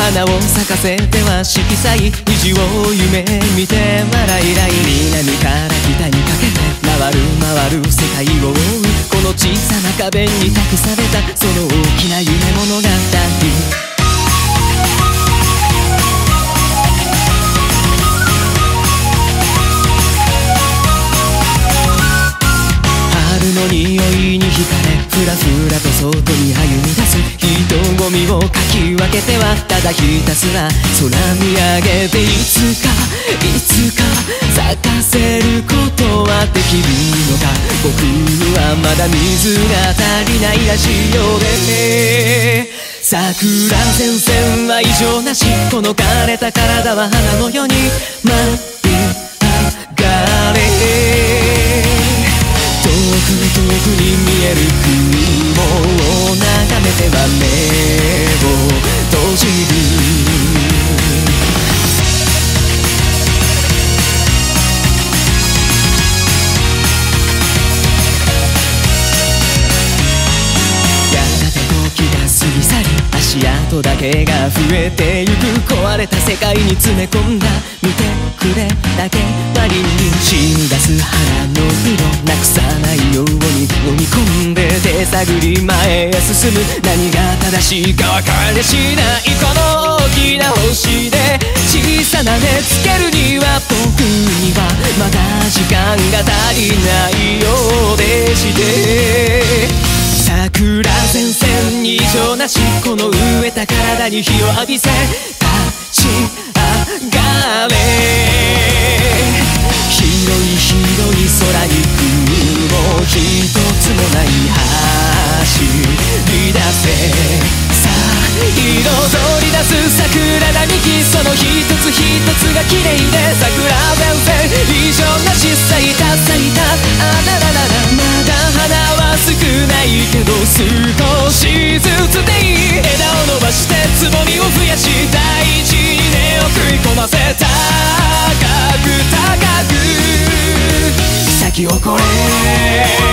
花を咲かせては色彩虹を夢見て笑いらい南から北にかけて回る回る世界を覆うこの小さな壁に託されたその大きな夢物語の匂いに惹かれふらふらと外に歩み出す人混みをかき分けてはただひたすら空見上げていつか咲かせることはできるのか僕にはまだ水が足りないらしいようで桜前線は異常なしこの枯れた体は花のように舞い上がれ遠くに見える雲を眺めては目を閉じるやがて時が過ぎ去り足跡だけが増えてゆく壊れた世界に詰め込んだ見てくれだけ割に染み出す腹の色なくさないように飲み込んで手探り前へ進む何が正しいか分かりしないこの大きな星で小さな根つけるには僕にはまだ時間が足りないようでして桜前線に異常なしこの飢えた体に火を浴びせ立ち上がれ広い広い空に雲一つもない走り出せさあ彩り出す桜並木その一つ一つが綺麗で桜前線異常なし咲いたあららららまだ花は少ないけど少しずつでいい枝を伸ばしてつぼみを増やし大事に根を食い込ませ高く咲き誇れ